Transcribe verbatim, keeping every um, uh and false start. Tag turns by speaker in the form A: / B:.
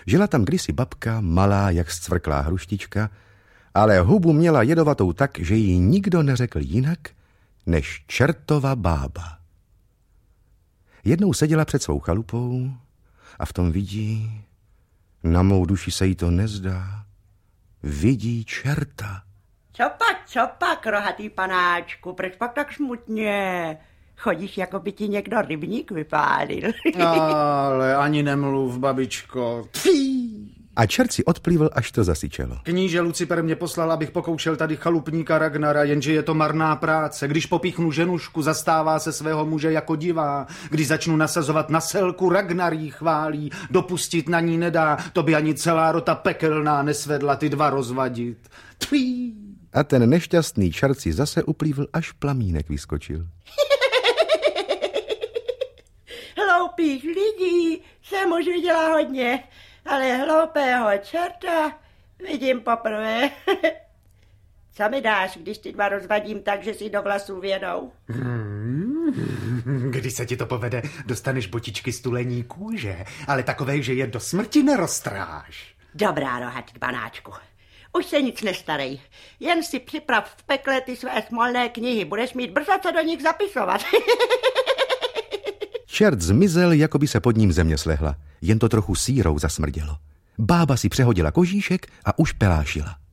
A: Žila tam kdysi babka, malá jak zcvrklá hruštička, ale hubu měla jedovatou tak, že jí nikdo neřekl jinak, než čertova bába. Jednou seděla před svou chalupou a v tom vidí, na mou duši se jí to nezdá, vidí čerta.
B: Co pak, co pak, rohatý panáčku, proč pak tak smutně? Chodíš, jako by ti někdo rybník vypálil.
C: Ale ani nemluv, babičko. Tfí!
A: A čert si odplývl, až to zasyčelo.
C: Kníže Lucifer mě poslal, abych pokoušel tady chalupníka Ragnara, jenže je to marná práce. Když popíchnu ženušku, zastává se svého muže jako divá. Když začnu nasazovat na selku, Ragnar jí chválí. Dopustit na ní nedá, to by ani celá rota pekelná nesvedla ty dva rozvadit. Tfí!
A: A ten nešťastný čert si zase uplývl, až plamínek vyskočil.
B: Hloupých lidí jsem už viděla hodně, ale hloupého čerta vidím poprvé. Co mi dáš, když ty dva rozvadím tak, že si do vlasů vědou?
C: Hmm, když se ti to povede, dostaneš botičky z tulení kůže, ale takové, že je do smrti neroztráš.
B: Dobrá, rohatý panáčku. Už se nic nestarej. Jen si připrav v pekle ty své smolné knihy. Budeš mít brzo co do nich zapisovat.
A: Čert zmizel, jako by se pod ním země slehla. Jen to trochu sírou zasmrdělo. Bába si přehodila kožíšek a už pelášila.